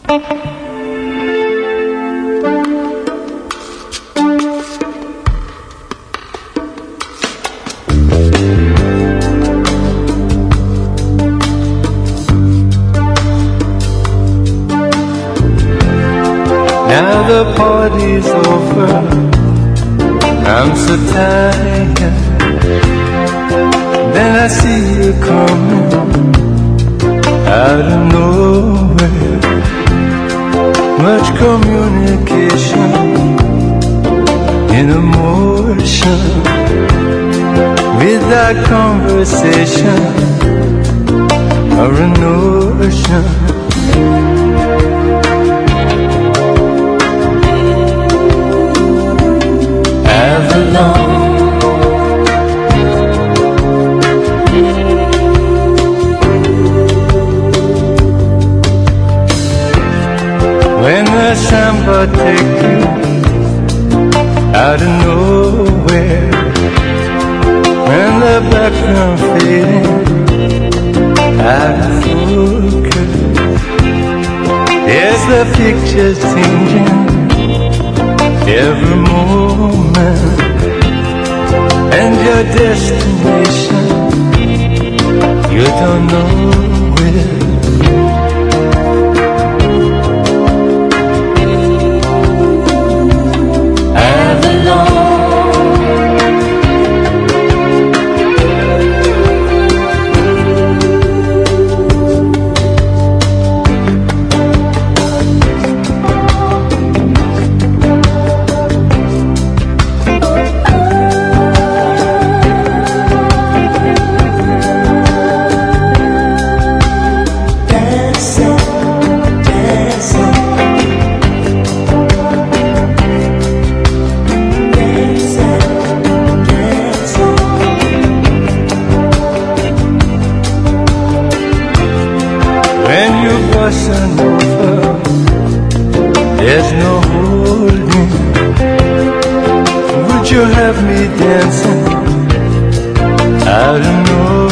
Now the party's over, I'm so tired. Then I see you coming out of nowhere. Much communication in emotion, without conversation or a notion. Avalon, when the samba take you out of nowhere, when the background fading out of focus, yes, the picture's changing every moment, and your destination, you don't know where. There's no holding. Would you have me dancing out of nowhere?